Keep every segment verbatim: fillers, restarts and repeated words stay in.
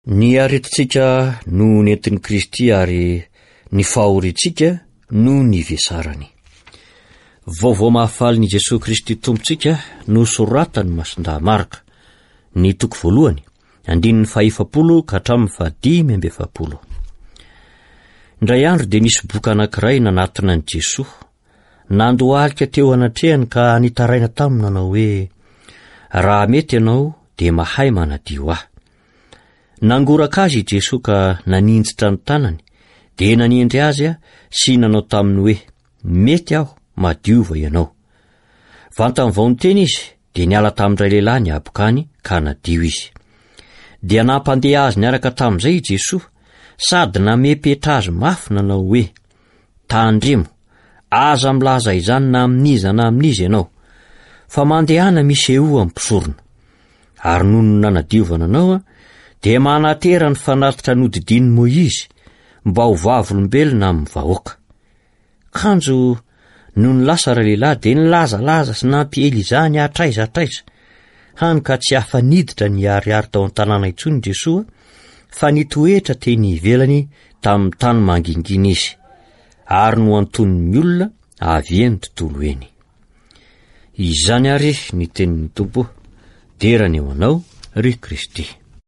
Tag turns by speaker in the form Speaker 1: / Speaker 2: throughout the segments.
Speaker 1: Ny aretintsika no nentin'ny Kristy ary ny fahorintsika no ny vesarany. Vaovao mahafaly ny Jesosy Kristy tompontsika no soratany Masindamaraka, ny toko voalohany, andininy fahaefapolo ka hatramin'ny fahadimy amby efapolo. Indray andro dia nisy boky anankiray nanatona an'i Jesosy, nandohalika teo anatrehany ka nitaraina taminy nanao hoe, raha mety ianao dia mahay manadio ahy. Nangoraka azy Jesosy ka naninjitra ny tanany, dia nanindry azy sy nanao taminy hoe, mety aho, madiova ianao. Vantany vao niteny izy, dia niala tamindray lehilahy ny abokany ka nadio izy. Dia nampandeha azy niaraka tamin'izay Jesosy, sady namepetra azy mafy nanao hoe, tandremo, aza milaza izany na aminiza na aminiza ianao, fa mandehana misy eo ampisorona. Ary noho ny nanadiovana anao, dia manatera ny fanatitra nodidin'i Moizy, mba ho vavolombelona amin'ny vahoaka. Kanjo noho ny Lasara lehilahy dia nilazalaza sy nampiely izany atraiza atraiza, hany ka tsy hafaniditra ny ariary tao an-tanàna intsony Jesosy, fa nitoetra teny ivelany tamin'ny tany mangingina izy, ary no anton'ny olona avy eny tontolo eny. Izany ary ny tenin'ny Tompo, derany eo anao ry Kristy.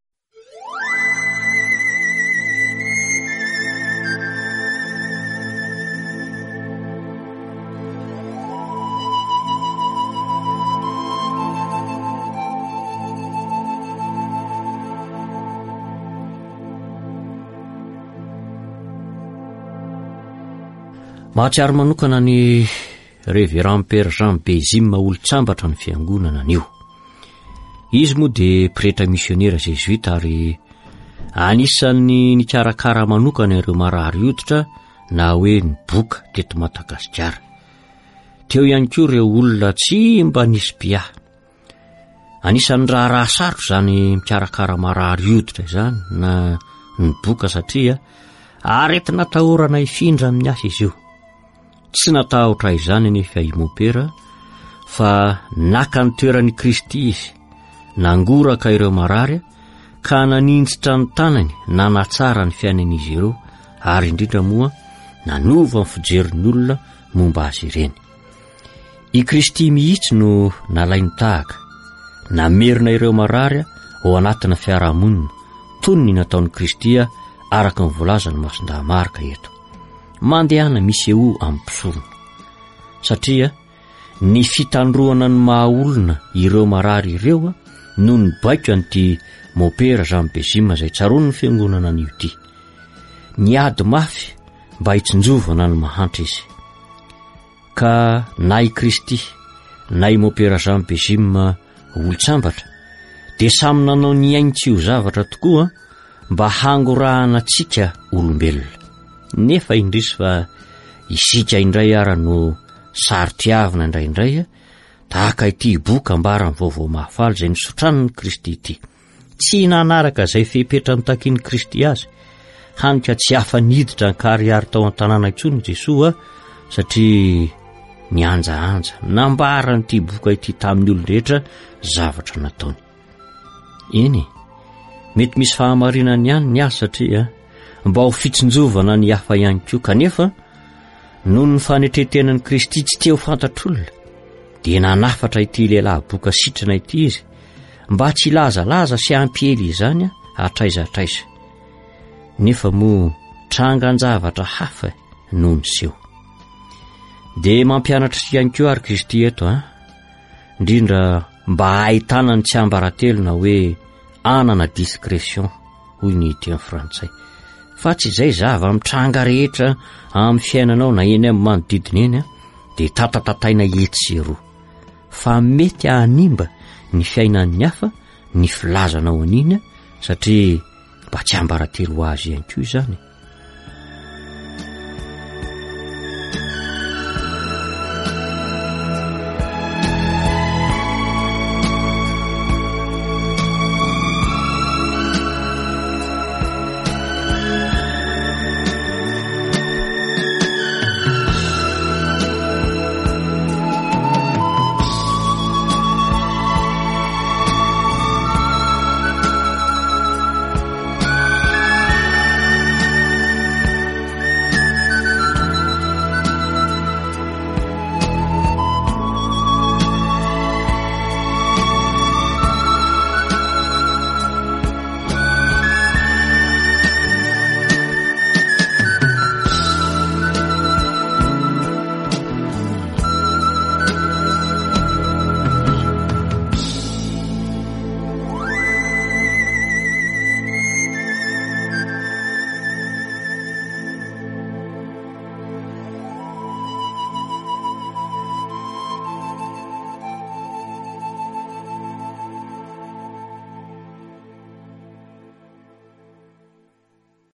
Speaker 1: Mahatsiaro manokana ny Révérend Père Jean Bézim olo-tsambatra ny fiangonana anio. Izy moa dia pretra misionera Jésuita ary anisan'ny nikarakara manokana ireo marary hoditra na hoe ny boka teto Madagasikara. Teo ihany koa ireo olona tsy mba nisy mpiaha. Anisan'ny raha raha sarotra zany mikarakara marary hoditra izany na ny boka satria aretina tahorana ifindra amin'ny asa izy io. Tsy natahotra izany nefa i Mopera, fa naka ny toeran'i Kristy izy, nangoraka ireo marary, ka naninjitra ny tanany, nanatsara ny fiainan'izy ireo, ary indrindra moa nanova ny fijerin'ny olona momba azy ireny. I Kristy mihitsy no nalainy tahaka, namerina ireo marary ao anatina fiarahamonina, toy ny nataon'i Kristy araka ny voalazany Masindamaraka eto. Mandehana misy eo ampisorona, satria ny fitandroana ny mahaolona ireo marary ireo no ny baiko an'ity Mopera Jean Bézim izay tsaroany ny fiangonana an'io ity. Niady mafy mba hitsinjovana ny mahantra izy. Ka na i Kristy na i Mopera Jean Bézim olo-tsambatra dia samy nanao ny ainy tsy ho zavatra tokoa mba hangorahana antsika olombelona. Nefa indrisy fa isika indray ara no saritiavina indraindray, tahaka ity boka ambarany vaovao mahafaly izay nisotraniny Kristy ity. Tsy nanaraka izay fepetra nitakian'i Kristy azy, hanika tsy hafaniditra ny kariary tao an-tanàna intsony Jesosy, satria nianjaanja nambarany ity boka ity tamin'ny olon-drehetra zavatra nataony. Eny, mety misy fahamarinany ihany ny azy satria mba ho fitsinjovana ny hafa ihany koa, kanefa noho ny fanetretenan'i Kristy tsy teo fantatr'olona, dia nanafatra ity lehilahy boka sitrana ity izy, mba tsy lazalaza sy hampiely izany atraiza atraiza. Nefa moa trangan-javatra hafa noho ny seho. Dia mampianatra sy ihany koa ary Kristy eto, ah? Indrindra mba ahitana ny tsy ambaratelona hoe anana discrétion, hoy ny teny frantsay. Fa tsy izay zava mitranga rehetra amin'ny fiainanao na eny amin'ny manodidina eny, dia tatatataina etsy roa. Fa mety hanimba ny fiainan'ny hafa, ny filazanao aniny, satria mba tsy ambaratelo azy ihany koa izany.